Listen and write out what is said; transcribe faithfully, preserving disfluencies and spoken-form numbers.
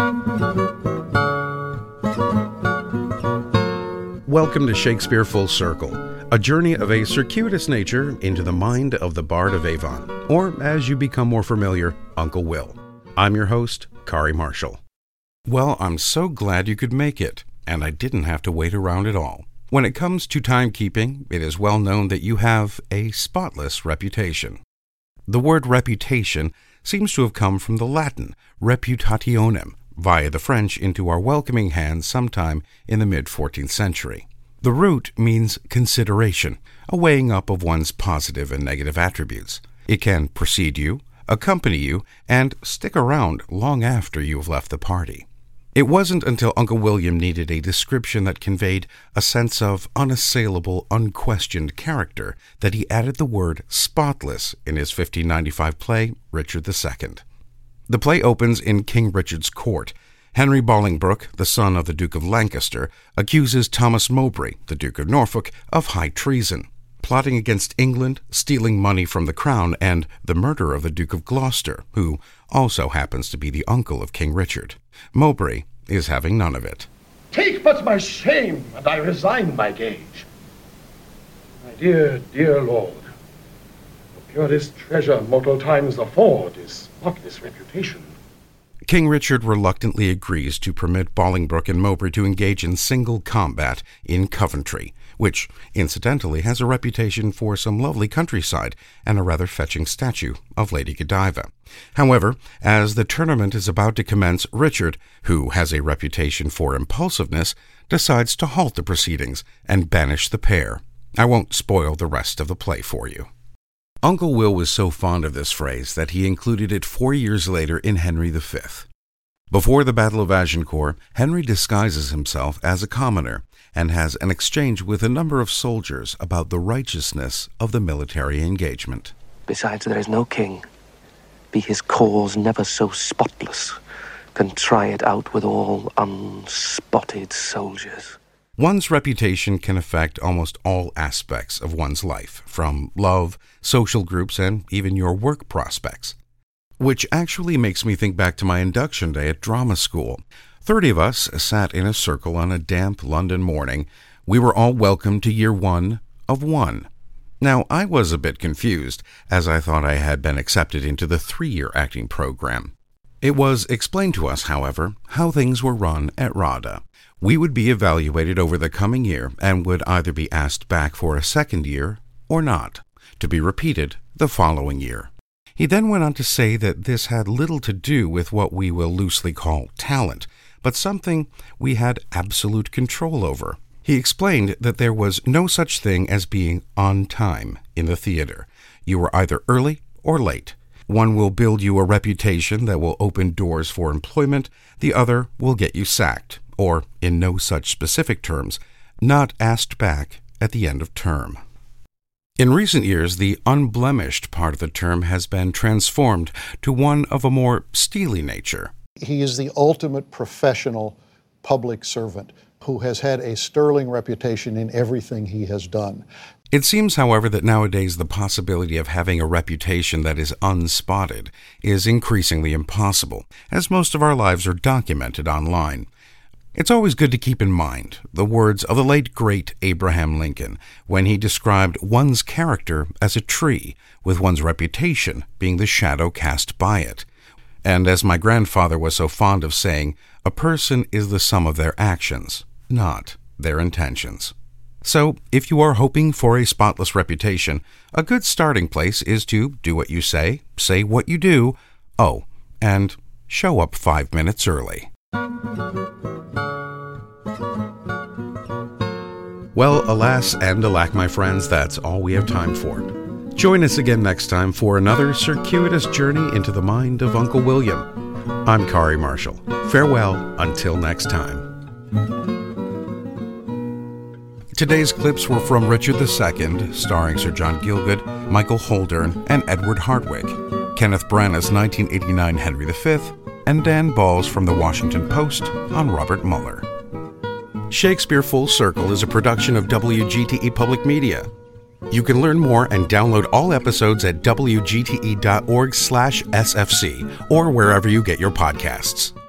Welcome to Shakespeare Full Circle, a journey of a circuitous nature into the mind of the Bard of Avon, or as you become more familiar, Uncle Will. I'm your host, Kari Marshall. Well, I'm so glad you could make it, and I didn't have to wait around at all. When it comes to timekeeping, it is well known that you have a spotless reputation. The word reputation seems to have come from the Latin reputationem, via the French into our welcoming hands sometime in the mid-fourteenth century. The root means consideration, a weighing up of one's positive and negative attributes. It can precede you, accompany you, and stick around long after you have left the party. It wasn't until Uncle William needed a description that conveyed a sense of unassailable, unquestioned character that he added the word spotless in his fifteen ninety-five play, Richard the Second. The play opens in King Richard's court. Henry Bolingbroke, the son of the Duke of Lancaster, accuses Thomas Mowbray, the Duke of Norfolk, of high treason, plotting against England, stealing money from the crown, and the murder of the Duke of Gloucester, who also happens to be the uncle of King Richard. Mowbray is having none of it. Take but my shame, and I resign my gage. My dear, dear lord, the purest treasure mortal times afford is spotless reputation. King Richard reluctantly agrees to permit Bolingbroke and Mowbray to engage in single combat in Coventry, which, incidentally, has a reputation for some lovely countryside and a rather fetching statue of Lady Godiva. However, as the tournament is about to commence, Richard, who has a reputation for impulsiveness, decides to halt the proceedings and banish the pair. I won't spoil the rest of the play for you. Uncle Will was so fond of this phrase that he included it four years later in Henry the Fifth. Before the Battle of Agincourt, Henry disguises himself as a commoner and has an exchange with a number of soldiers about the righteousness of the military engagement. Besides, there is no king, be his cause never so spotless, can try it out with all unspotted soldiers. One's reputation can affect almost all aspects of one's life, from love, social groups, and even your work prospects. Which actually makes me think back to my induction day at drama school. Thirty of us sat in a circle on a damp London morning. We were all welcome to year one of one. Now, I was a bit confused, as I thought I had been accepted into the three-year acting program. It was explained to us, however, how things were run at RADA. We would be evaluated over the coming year and would either be asked back for a second year or not, to be repeated the following year. He then went on to say that this had little to do with what we will loosely call talent, but something we had absolute control over. He explained that there was no such thing as being on time in the theater. You were either early or late. One will build you a reputation that will open doors for employment, the other will get you sacked, or, in no such specific terms, not asked back at the end of term. In recent years, the unblemished part of the term has been transformed to one of a more steely nature. He is the ultimate professional public servant who has had a sterling reputation in everything he has done. It seems, however, that nowadays the possibility of having a reputation that is unspotted is increasingly impossible, as most of our lives are documented online. It's always good to keep in mind the words of the late great Abraham Lincoln when he described one's character as a tree, with one's reputation being the shadow cast by it. And as my grandfather was so fond of saying, a person is the sum of their actions, not their intentions. So, if you are hoping for a spotless reputation, a good starting place is to do what you say, say what you do, oh, and show up five minutes early. Well, alas and alack, my friends, that's all we have time for. Join us again next time for another circuitous journey into the mind of Uncle William. I'm Kari Marshall. Farewell until next time. Today's clips were from Richard the Second, starring Sir John Gielgud, Michael Holdern, and Edward Hardwicke, Kenneth Branagh's nineteen eighty-nine Henry the Fifth, and Dan Ball's from The Washington Post on Robert Mueller. Shakespeare Full Circle is a production of W G T E Public Media. You can learn more and download all episodes at W G T E dot org slash S F C or wherever you get your podcasts.